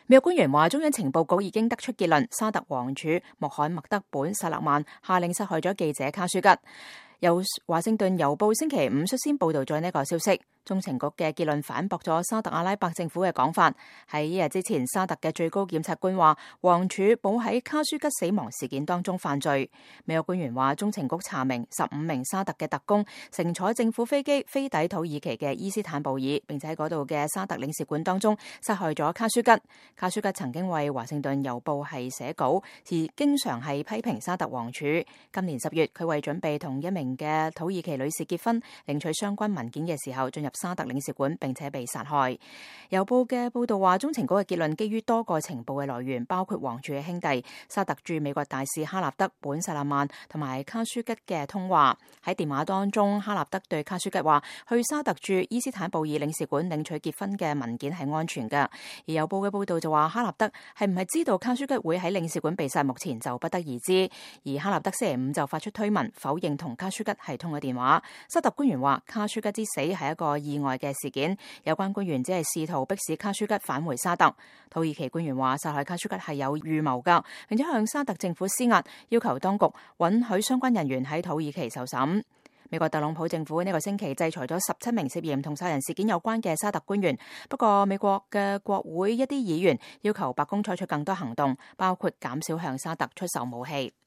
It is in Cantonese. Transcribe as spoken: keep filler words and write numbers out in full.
美國官員話，中央情報局已經得出結論，沙特王儲穆罕默德本薩勒曼下令殺害咗記者卡舒吉。由華盛頓郵報星期五率先報道咗呢個消息。中情局嘅結論反駁咗沙特阿拉伯政府嘅講法。喺一日之前，沙特嘅最高檢察官話，王儲冇喺卡舒吉死亡事件當中犯罪。美國官員話，中情局查明十五名沙特嘅特工乘坐政府飛機飛抵土耳其嘅伊斯坦布爾，並且喺嗰度嘅沙特領事館當中殺害咗卡舒吉。卡舒吉曾經為華盛頓郵報係寫稿，而經常係批評沙特王儲。今年十月，佢為準備同一名嘅土耳其女士結婚，領取相關文件嘅時候進入沙特領事館，並且被殺害。郵報嘅報道話，中情局嘅結論基於多個情報嘅來源，包括王儲嘅兄弟沙特駐美國大使哈納德本薩勒曼同埋卡舒吉嘅通話。喺電話當中，哈納德對卡舒吉話，去沙特駐伊斯坦布爾領事館領取結婚嘅文件係安全㗎。而郵報嘅報道就話，哈納德係唔係知道卡舒吉會喺領事館被殺，目前就不得而知。而哈納德星期五就發出推文否認同卡舒吉係通過電話。沙特官員話，卡舒吉之死係一個意外嘅事件，有關官員只係試圖迫使卡舒吉返回沙特。土耳其官員話，殺害卡舒吉係有預謀噶，並且向沙特政府施壓，要求當局允許相關人員喺土耳其受審。美國特朗普政府呢個星期制裁咗十七名涉嫌同殺人事件有關嘅沙特官員，不過美國嘅國會一啲議員要求白宮採取更多行動，包括減少向沙特出售武器。